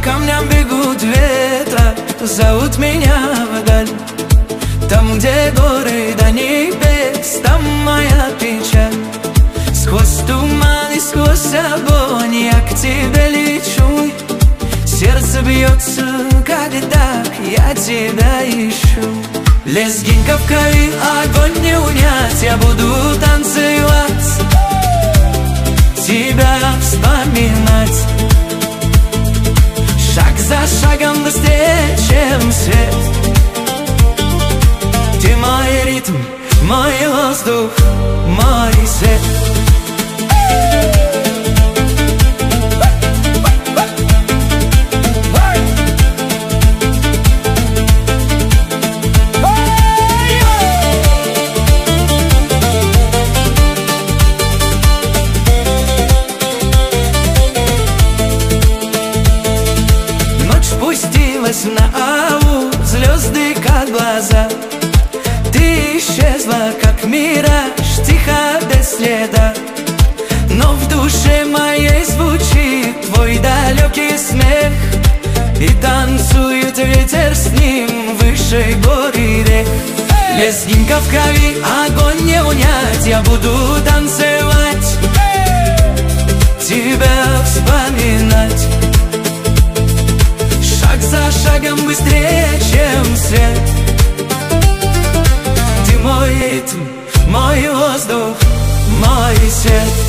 камням бегут ветра, зовут меня вдаль. Там, где горы до небес, там моя печаль. Сквозь туман и сквозь огонь я к тебе лечу. Сердце бьется, когда я тебя ищу. Лезгинка в крови, огонь не унять, я буду танцевать, тебя вспоминать. Шаг за шагом быстрее, чем свет. Ты мой ритм, мой воздух, мой свет. На аву звезды как глаза. Ты исчезла как мираж, тихо без следа. Но в душе моей звучит твой далекий смех. И танцует ветер с ним выше гор и рек. Лезгинка в крови, огонь не унять, я буду танцевать, тебя вспоминать. Шаг за шагом быстрее, чем свет. Ты мой ритм, мой воздух, мой свет.